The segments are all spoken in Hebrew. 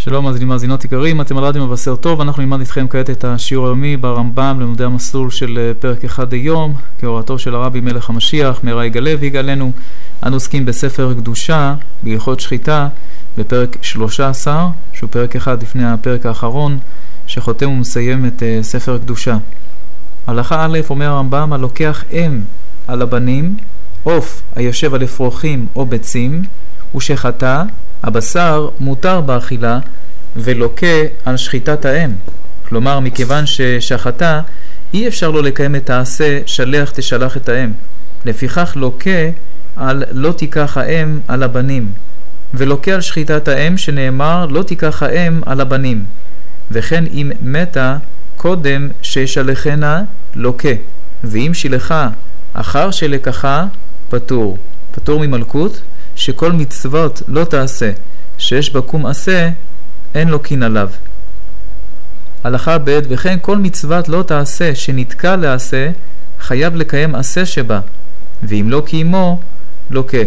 שלום מאזינות יקרים, אתם על רדיו מבשר טוב. אנחנו נלמד איתכם כעת את השיעור היומי ברמב"ם למודי המסלול של פרק אחד היום, כהוראתו של הרבי מלך המשיח מהרה יגאל ויגאלנו. אנו עוסקים בספר קדושה, בהלכות שחיטה, בפרק 13, שהוא פרק אחד לפני הפרק האחרון, שחותם ומסיים את ספר קדושה. הלכה א' אומר הרמב"ם, הלוקח אם על הבנים, עוף היושב על אפרוחים או ביצים, ושחטא, הבשר מותר באכילה ולוקה על שחיטת האם. כלומר, מכיוון ששחטא, אי אפשר לו לקיים את העשה שלח תשלח את האם. לפיכך לוקה על לא תיקח האם על הבנים, ולוקה על שחיטת האם שנאמר לא תיקח האם על הבנים. וכן אם מתה קודם ששלחנה לוקה, ואם שילחה אחר שלקחה פטור. פטור ממלכות, שכל מצוות לא תעשה שיש בקום עשה אין לוקין עליו. הלכה ב' וכן כל מצוות לא תעשה שנתקע לעשה חייב לקיים עשה שבה, ואם לא קיימו לוקה.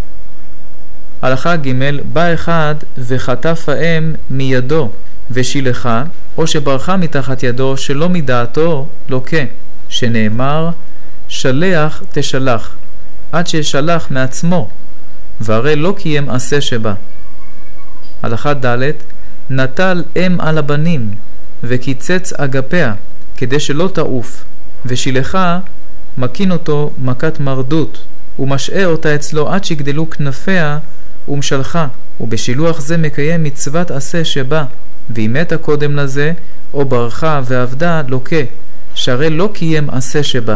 הלכה ג' בא אחד וחטף האם מידו ושילחה, או שברחה מתחת ידו שלא מדעתו לוקה, שנאמר שלח תשלח, עד ששלח מעצמו, והרי לא קיים עשה שבה. הלכה ד' נטל אם על הבנים וקיצץ אגפיה כדי שלא תעוף, ושילחה מקין אותו מכת מרדות ומשעה אותה אצלו עד שגדלו כנפיה ומשלחה, ובשילוח זה מקיים מצוות עשה שבה. ואם מתה קודם לזה או ברחה ועבדה לוקה, שהרי לא קיים עשה שבה.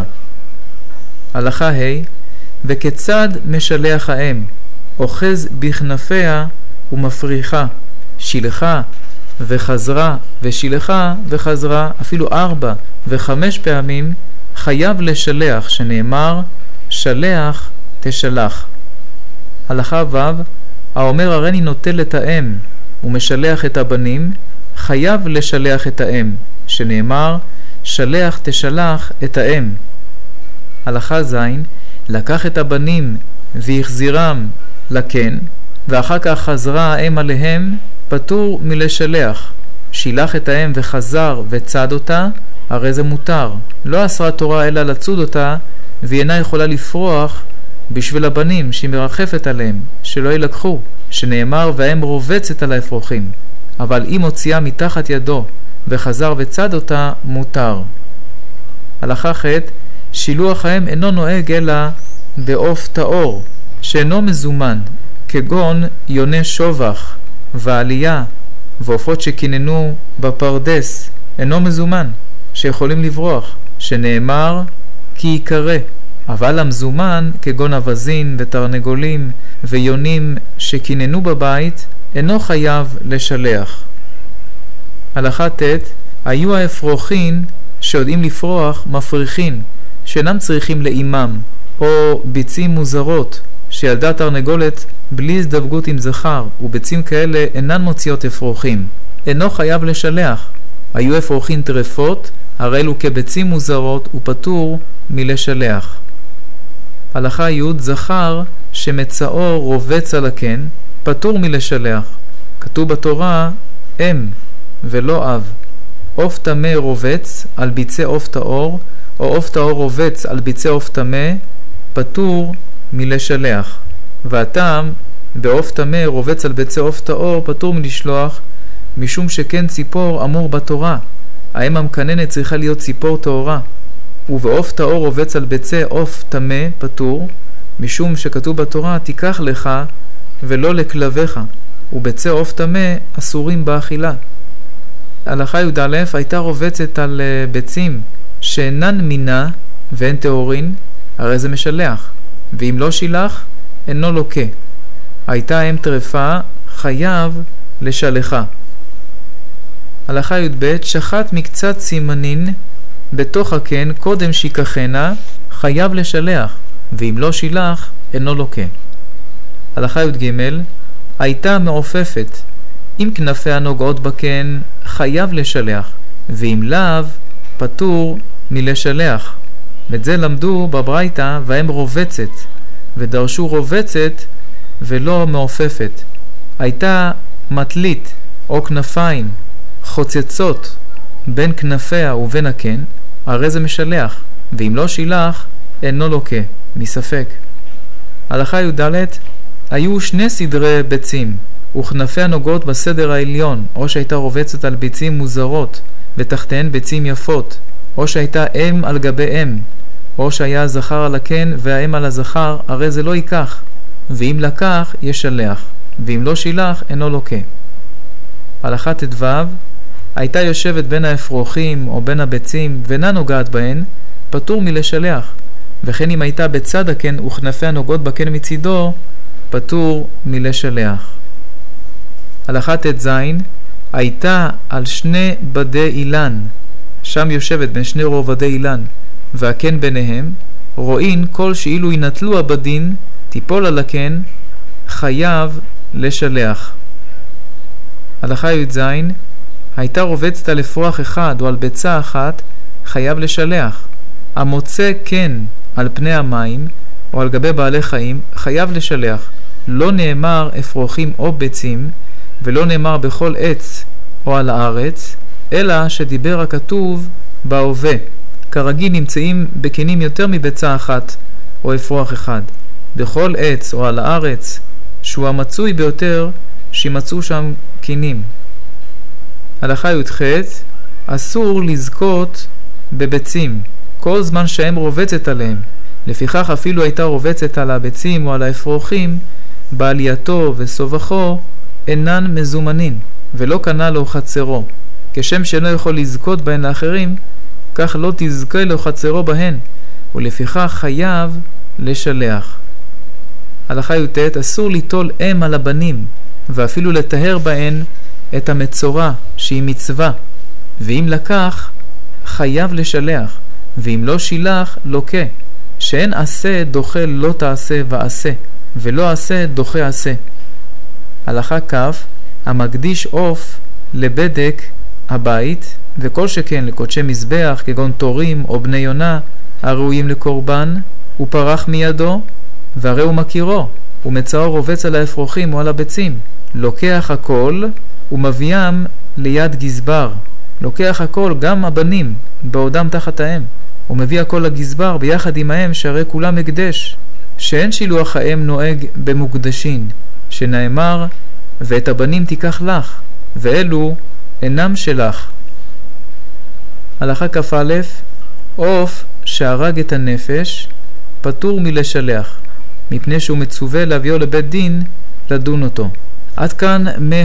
הלכה ה' וכיצד משלח האם, אוחז בכנפיה ומפריחה, שילחה וחזרה ושילחה וחזרה, אפילו 4 ו5 פעמים חייב לשלח, שנאמר שלח תשלח. הלכה ו' האומר הריני נוטל את האם ומשלח את הבנים, חייב לשלח את האם, שנאמר שלח תשלח את האם. הלכה ז' לקח את הבנים והחזירם לקן, ואחר כך חזרה האם עליהם, פטור מלשלח. שילח את האם וחזר וצד אותה, הרי זה מותר. לא אסרה תורה אלא לצוד אותה, והיא אינה יכולה לפרוח בשביל הבנים שהיא מרחפת עליהם, שלא ילקחו, שנאמר והאם רובצת על האפרוחים. אבל אם הוציאה מתחת ידו וחזר וצד אותה, מותר. הלכה ח' שילוח האם אינו נוהג אלא בעוף טהור שאינו מזומן, כגון יונה שובח ועלייה ועופות שכיננו בפרדס, אינו מזומן שיכולים לברוח, שנאמר כי יקרא. אבל המזומן כגון אבזין ותרנגולים ויונים שכיננו בבית אינו חייב לשלח. הלכה ט' היו האפרוחין שיודעים לפרוח מפריחין, שאינם צריכים לאימם, או ביצים מוזרות שילדה תרנגולת בלי הזדווגות עם זכר, וביצים כאלה אינן מוציאות אפרוחים, אינו חייב לשלח. היו אפרוחין טרפות, הרי אלו כביצים מוזרות ופטור מלשלח. הלכה י' זכר שמצאו רובץ על הקן, פטור מלשלח. כתוב בתורה אם ולא אב. עוף טמא רובץ על ביצי עוף טהור, או עוף טהור רובץ על ביצי עוף טמא, פטור מלשלח. והטעם בעוף טמא רובץ על ביצי עוף טהור פטור מלשלוח, משום שכן ציפור אמור בתורה, האם המקננת צריכה להיות ציפור טהורה. ובעוף טהור רובץ על ביצי עוף טמא פטור, משום שכתוב בתורה תיקח לך ולא לכלביך, וביצי עוף טמא אסורים באכילה. הלכה י"א הייתה רובצת על ביצים שאינן מינה ואין טהורין, הרי זה משלח, ואם לא שילח אינו לוקה. הייתה אם טרפה, חייב לשלחה. הלכה י"ב שחט מקצת סימנין בתוך הקן קודם שיקחנה, חייב לשלח, ואם לא שילח אינו לוקה. הלכה י"ג הייתה מעופפת, אם כנפיה נוגעות בקן חייב לשלח, ואם לאו פטור מלשלח. ואת זה למדו בברייתא והם רובצת, ודרשו רובצת ולא מעופפת. הייתה מטלית או כנפיים חוצצות בין כנפיה ובין הקן, הרי זה משלח, ואם לא שילח, אינו לוקה, מספק. הלכה י"ד, היו שני סדרי ביצים, וכנפיה נוגעות בסדר העליון, או שהייתה רובצת על ביצים מוזרות, ותחתיהן ביצים יפות, או שהייתה אם על גבי אם, או שהיה הזכר על הקן והאם על הזכר, הרי זה לא ייקח, ואם לקח, ישלח, ואם לא שילח, אינו לוקה. הלכה ט"ו, הייתה יושבת בין האפרוחים או בין הביצים ואינה נוגעת בהן, פטור מלשלח, וכן אם הייתה בצד הקן וכנפיה נוגעות בקן מצידו, פטור מלשלח. הלכה ט"ז, הייתה על שני בדי אילן, שם יושבת בין שני רובדי אילן, והקן ביניהם, רואים כל שאילו ינטלו הבדין, תיפול על הקן, חייב לשלח. הלכה י"ז, הייתה רובצת על אפרוח אחד או על ביצה אחת, חייב לשלח. המוצא קן על פני המים או על גבי בעלי חיים, חייב לשלח. לא נאמר אפרוחים או ביצים, ולא נאמר בכל עץ או על הארץ, אלא שדיבר הכתוב בהווה. כרגיל נמצאים בקנים יותר מביצה אחת או אפרוח אחד. בכל עץ או על הארץ, שהוא המצוי ביותר, שימצאו שם קנים. הלכה י"ח, אסור לזכות בביצים, כל זמן שהם רובצת עליהם. לפיכך אפילו הייתה רובצת על הביצים או על האפרוחים, בעלייתו וסובחו אינן מזומנים, ולא קנה לו חצרו. כשם שאינו יכול לזכות בהן לאחרים, כך לא תזכה לו חצרו בהן, ולפיכך חייב לשלח. הלכה י"ט, אסור ליטול אם על הבנים, ואפילו לטהר בהן את המצורע שהיא מצווה, ואם לקח חייב לשלח, ואם לא שילח לוקה, שאין עשה דוחה לא תעשה ועשה, ולא עשה דוחה עשה. הלכה כ', המקדיש עוף לבדק הבית, וכל שכן לקודשי מזבח כגון תורים או בני יונה הראויים לקורבן, הוא פרח מידו, והרי הוא מכירו, ומצאו רובץ על האפרוחים או על הביצים. לוקח הכל ומביאם ליד גזבר. לוקח הכל, גם הבנים, בעודם תחת האם. הוא מביא הכל לגזבר ביחד עם האם, שהרי כולם הקדש. שאין שילוח האם נוהג במוקדשין, שנאמר, ואת הבנים תיקח לך, ואלו אינם שלך. הלכה כ"א, עוף שהרג את הנפש, פטור מלשלח, מפני שהוא מצווה להביאו לבית דין לדון אותו. עד כאן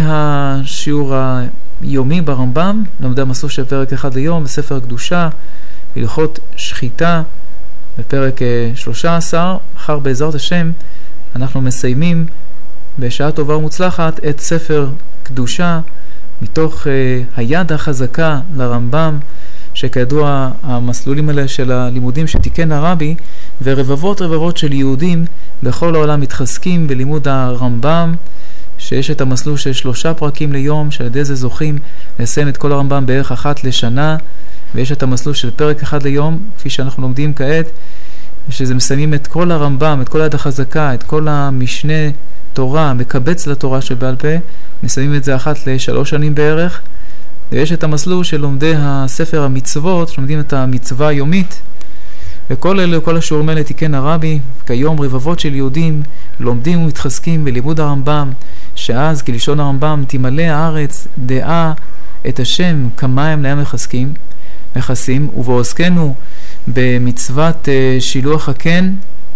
מהשיעור היומי ברמב"ם, למדי המסלול של פרק אחד ליום, בספר הקדושה, הלכות שחיטה, בפרק 13, אחר בעזרת השם, אנחנו מסיימים בשעה טובה ומוצלחת את ספר קדושה, מתוך היד החזקה לרמב"ם, שכידוע המסלולים האלה של הלימודים שתיקן הרבי, ורבבות של יהודים בכל העולם מתחזקים בלימוד הרמב"ם, שיש את המסלול של 3 פרקים ליום, שעל ידי זה זוכים לסיים את כל הרמב"ם בערך אחת לשנה, ויש את המסלול של פרק אחד ליום, כפי שאנחנו לומדים כעת, שזה מסיימים את כל הרמב"ם, את כל היד החזקה, את כל המשנה תורה, מקבץ לתורה שבעל פה, מסיימים את זה אחת ל3 שנים בערך, ויש את המסלול של לומדי הספר המצוות, שלומדים את המצווה היומית, וכל אלה, כל השיעורים האלה תיקן הרבי. כיום רבבות של יהודים לומדים ומתחזקים בלימוד הרמב"ם, שאז כלשון הרמב"ם תמלא הארץ דעה את השם כמים להם מכסים, ובעוסקנו במצוות שילוח הקן,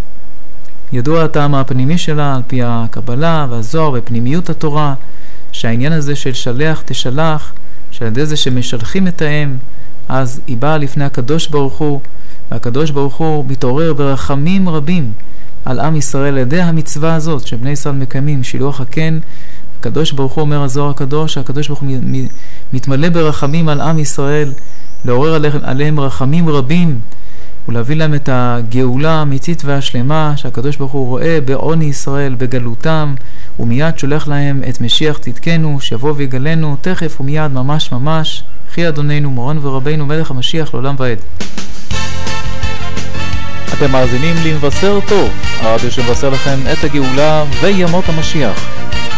ידוע הטעם הפנימי שלה על פי הקבלה והזוהר ופנימיות התורה, שהעניין הזה של שלח תשלח, שעל ידי זה שמשלחים את האם, אז היא באה לפני הקדוש ברוך הוא, והקדוש ברוך הוא מתעורר ברחמים רבים על עם ישראל על ידי המצווה הזאת שבני ישראל מקיימים, שילוח הקן. הקדוש ברוך הוא, אומר הזוהר הקדוש, הקדוש ברוך הוא מתמלא ברחמים על עם ישראל, לעורר עליהם רחמים רבים ולהביא להם את הגאולה האמיתית והשלמה שהקדוש ברוך הוא רואה בעוני ישראל בגלותם, ומיד שולח להם את משיח צדקנו שיבוא ויגלנו תכף ומיד ממש ממש. חי אדוננו מורנו ורבנו מלך המשיח לעולם ועד. אתם מאזינים למבשר טוב, הרדיו שמבשר לכם את הגאולה וימות המשיח.